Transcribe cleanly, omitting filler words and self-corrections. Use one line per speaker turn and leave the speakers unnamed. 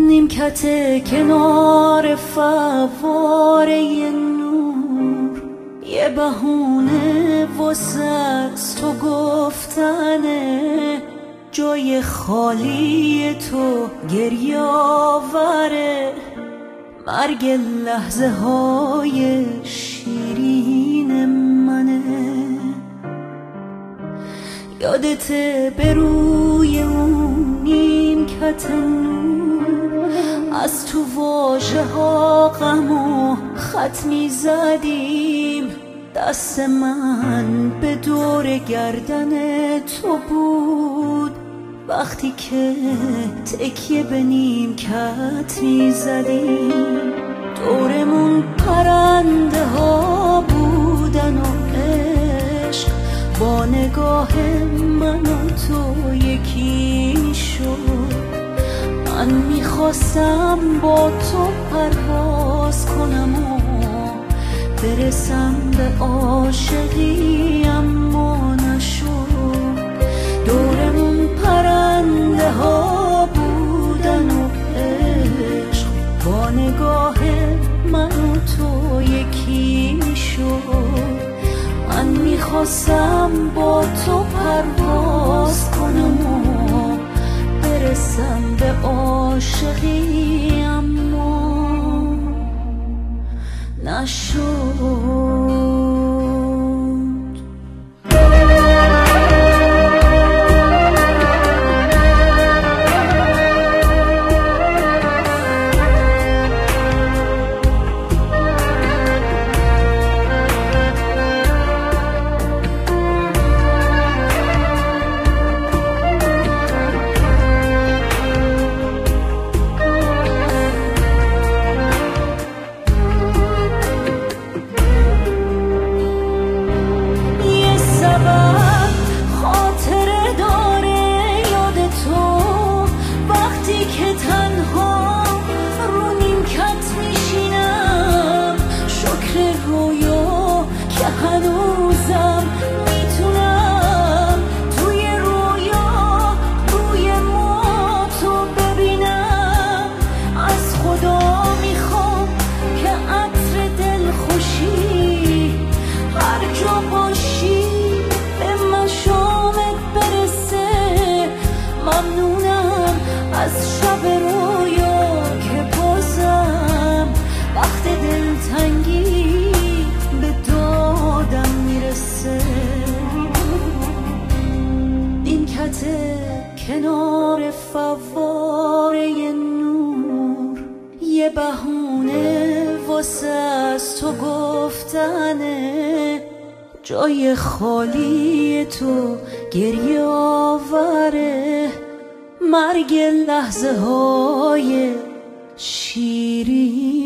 نیمکت کنار فواره نور، یه بهونه واسه از تو گفتنه، جای خالی تو گریه آوره، مرگ لحظه های شیرین منه. یادته به روی اون نیمکت نور از تو واژه ها غم و خط می زدیم، دست من به دور گردن تو بود وقتی که تکیه به نیمکت می زدیم. دورمون پرنده ها بودن و عشق با نگاه من و تو یکی شد. من میخواستم با تو پرواز کنم و برسم به عاشقی اما نشد. دورمون پرنده ها بودن و عشق با نگاه من و تو یکی شد. من میخواستم با تو پرواز کنم و برسم به عاشقی اما نشد. که تنها رو نیمکت میشینم، شکر رویا که هنوزم میتونم توی رویا روی ما تو ببینم. از خدا میخوام که عطر دلخوشی هر جا باشی به مشامت برسه. ممنونم از شب رویا که بازم وقت دلتنگی به دادم میرسه. نیمکت کنار فواره نور، یه بهونه واسه از تو گفتنه، جای خالی تو گریه آوره، مرگ لحظه های شیرین